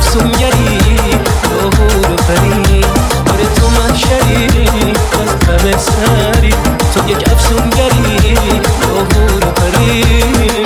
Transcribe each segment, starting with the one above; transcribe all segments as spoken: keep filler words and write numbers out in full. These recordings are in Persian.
افسونگری تو هور و پری آره تو محشری از غم سری تو یک افسونگری تو هور و پری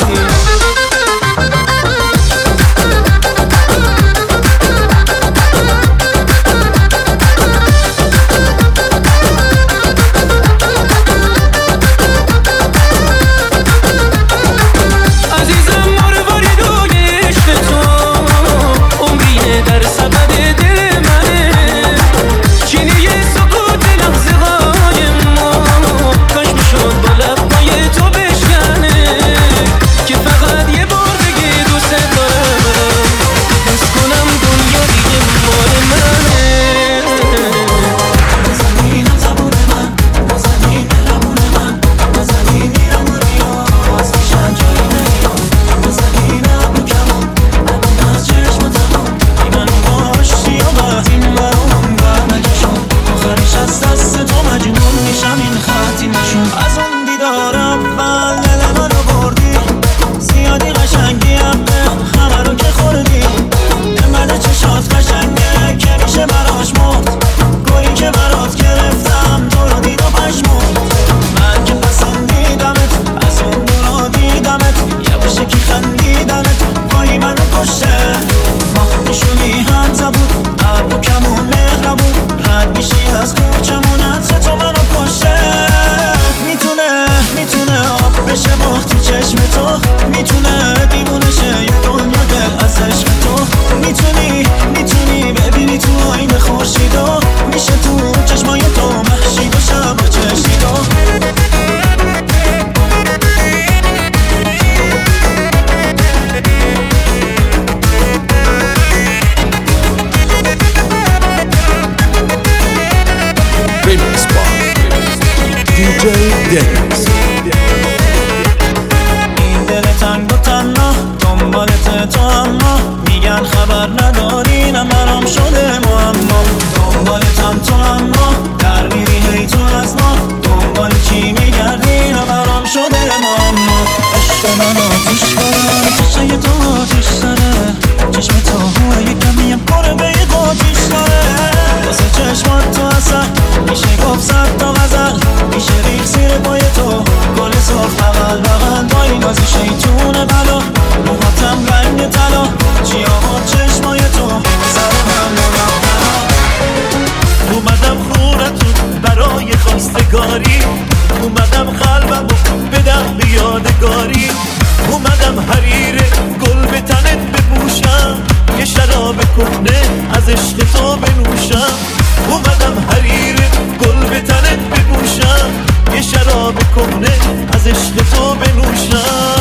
این دل تنگ و تنها دنبالت تو اما میگن خبر نداری نه مرام شده معما دنبالتم تو اما در میری هی تو از ما دنبال چی میگردی نه مرام شده معما عشق من آتیش داره چشای تو آتیش داره چشم تو هوه یک کمیم پره به یک آتیش داره واسه چشمات تو اصلا میشه گفت صد تا غزل میشه ریخ زیر پای تو گل سرخ بغل بغل با این نازی شیطون بلا موهاتم رنگ طلا چیامون چشمای تو سر من منم اومدم خونتون برای خواستگاری اومدم قلبم بدم به یادگاری اومدم حریر گل به تنت بپوشم یه شراب کهنه از عشق تو بنوشم اومدم حریر گل به تنت بپوشم یه شراب کهنه از عشق تو بنوشم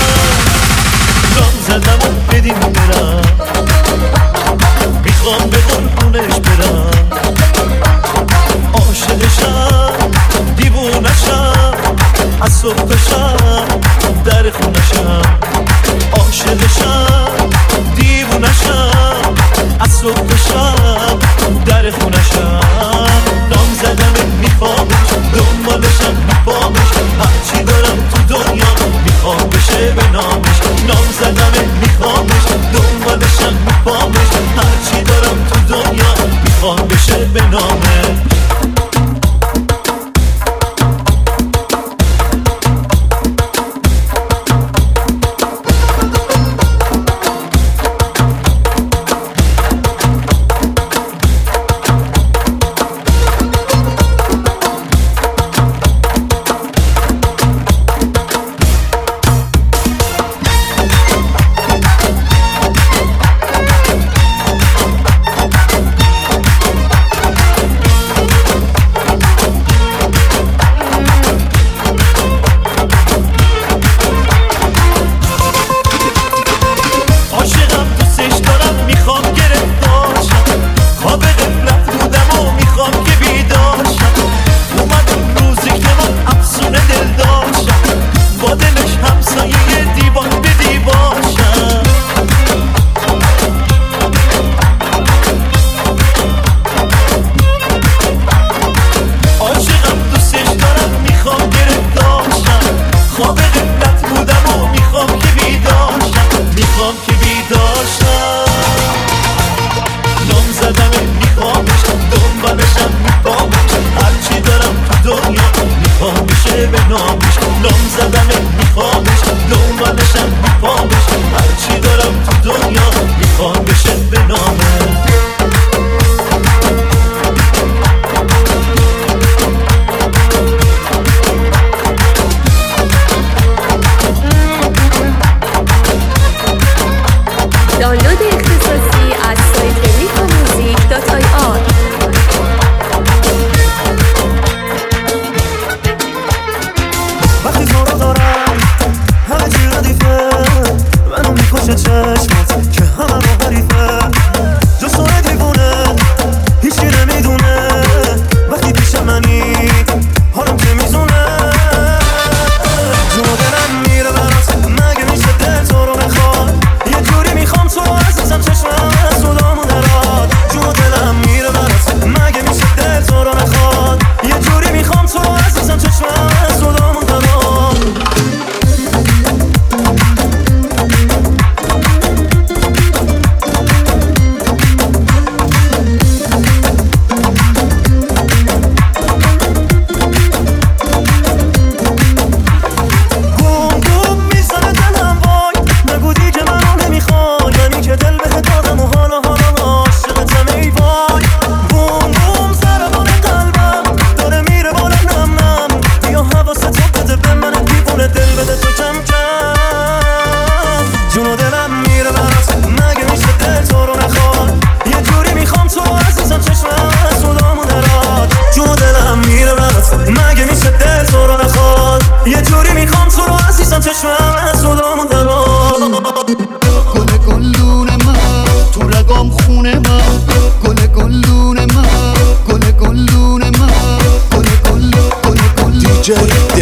رام زدم و بدیم برم میخوام به قربونش برم عاشقشم دیوونشم از صبح شب در خونشم عاشقشم دیوونشم از صبح شب در خونشم نام زدم میخوامش دنبالشم میخوامش هرچی دارم تو دنیا میخوام بشه به نامش نام زدم میخوامش دنبالشم میخوامش نامه. دانلود اختصاصی از سایت میکاموزیک دات آی آر. وقتی تو رو دارم همه چی ردیفه، منو میکشه چشمت که همه رو حریفه. جز تو دیوونه هیچی نمیدونه، وقتی پیش منی حالم که میزونه. جو دلم میره برات، مگه میشه دل تو رو بخواد؟ یه جوری میخوام تو عزیزم چشمم از صدامون دراد. جو دلم میره برات، مگه میشه دل تو رو بخواد؟ یه جوری میخوام تو عزیزم چشمم از صدامون دراد. گل گلدون من تو رگام خونه من، گل گلدون من، گل گلدون من، گل گل گل گل دیجی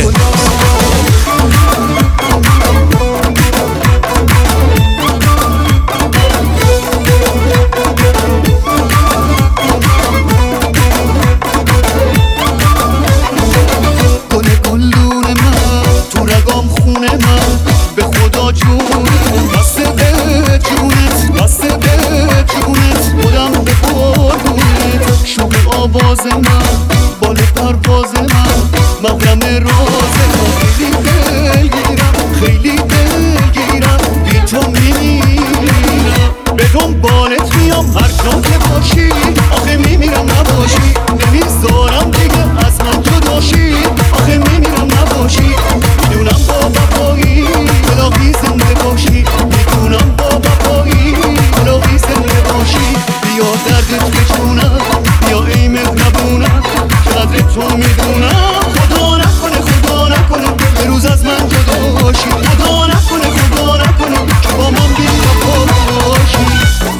گل گلدون من تو رگام خونه من، به خدا جونت بسته به جونت بسته به جونت خودم به قربونت. شوق آواز من بال پرواز من محرم راز من، خیلی دلگیرم خیلی دلگیرم بی تو میمیرم. به دنبالت میام هر جا که باشی، آخه میمیرم نباشی. نمیذارم دیگه از من جداشی، آخه میمیرم نباشی. میدونم با وفایی الهی زنده باشی، میدونم با وفایی الهی زنده باشی. بیا دردت بجونم، بیا ای مهربونم، قدر تو میدونم. خدا نکنه خدا نکنه به روز از من جدا باشی، خدا نکنه خدا نکنه که با من بی وفا باشی.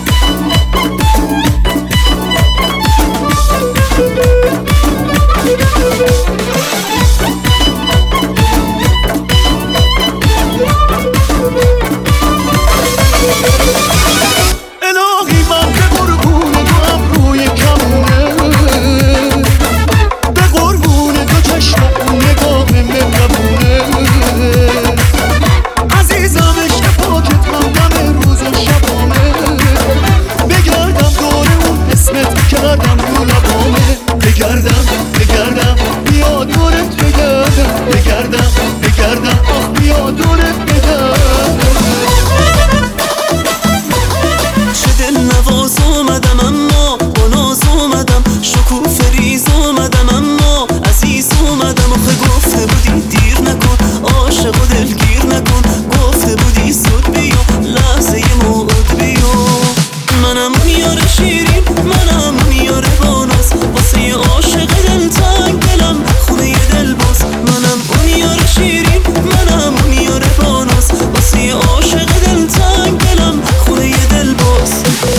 الهی من به قربون تو ابروی کمونه، به قربون تو چشم و نگاه مهربونه. عزیزم عشق پاکت همدم روز و شبامه، بگردم دور اون اسمت کردم رو لبامه. بگردم بگردم بیا دورت بگردم، بگردم بگردم آخ بیا دورت بگردم. چه دل نواز اومدم اما با ناز اومدم، شکوفه ریز اومدم اما عزیز اومدم. آخه گفته بودی دیر نکن، عاشق و دلگیر نکن، گفته بودی زود بیا لحظه موعود بیا. منم میاره شیرین منم میاره باناز، واسه عاشق دلتنگ دلم خونه دل باز. منم میاره شیرین منم میاره باناز، واسه عاشق دلتنگ دلم خونه دل باز.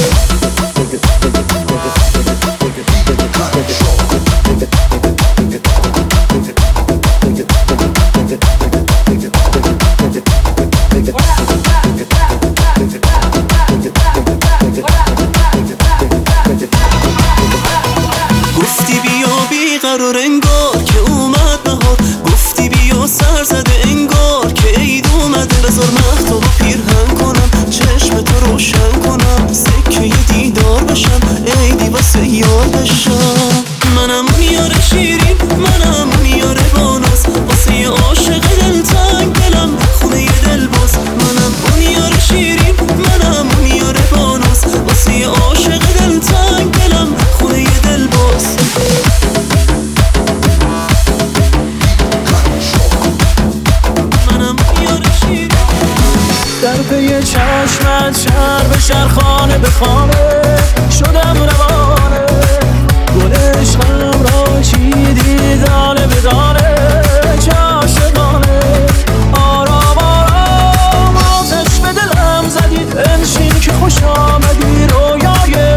گفتی بیا بیقرار انگار که اومد بهار، گفتی بیا سر زده انگار که عید اومده. بذار مختابو پیرهن کنم، چشم تو روشن کنم، سکه دیدار بشم، عیدی واسه یار بشم. منم میاره شیرین منم میاره باناز، واسه عاشق دلتنگ دلم خونه دل باز. منم میاره شیرین منم میاره باناز، واسه عاشق دلتنگ دلم خونه یه دل باز منم یار شیر در پی چشمت شهر به شهر خانه به خانه شدم روانه گل عشقم را چیدی دانه به دانه چه عاشقانه آرام آرام آتش به دلم زدی بنشین که خوش آمدی رویای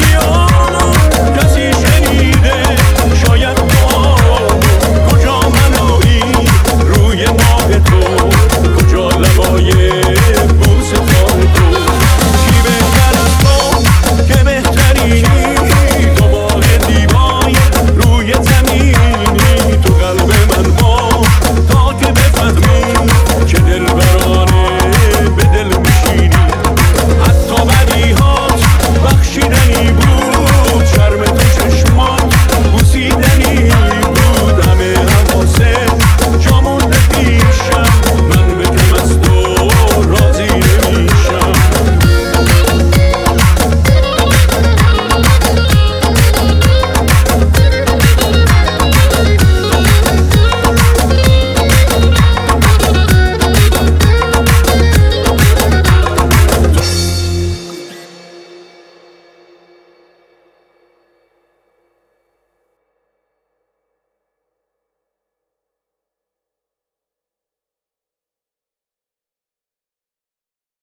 بیا